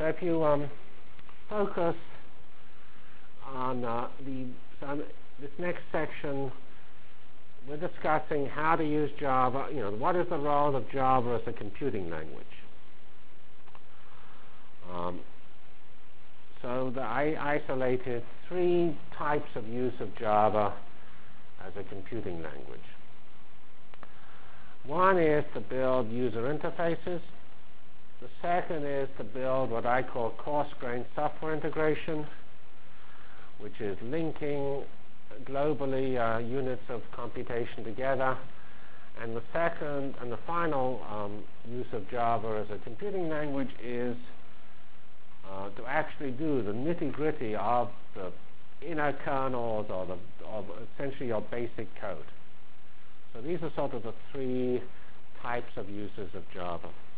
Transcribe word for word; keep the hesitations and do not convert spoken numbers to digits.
So if you um, focus on uh, the so on this next section, we're discussing how to use Java. You know, what is the role of Java as a computing language? Um, so the, I isolated three types of use of Java as a computing language. One is to build user interfaces. The second is to build what I call coarse-grained software integration, which is linking globally uh, units of computation together. And the second and the final um, use of Java as a computing language is uh, to actually do the nitty-gritty of the inner kernels or the of essentially your basic code. So these are sort of the three types of uses of Java.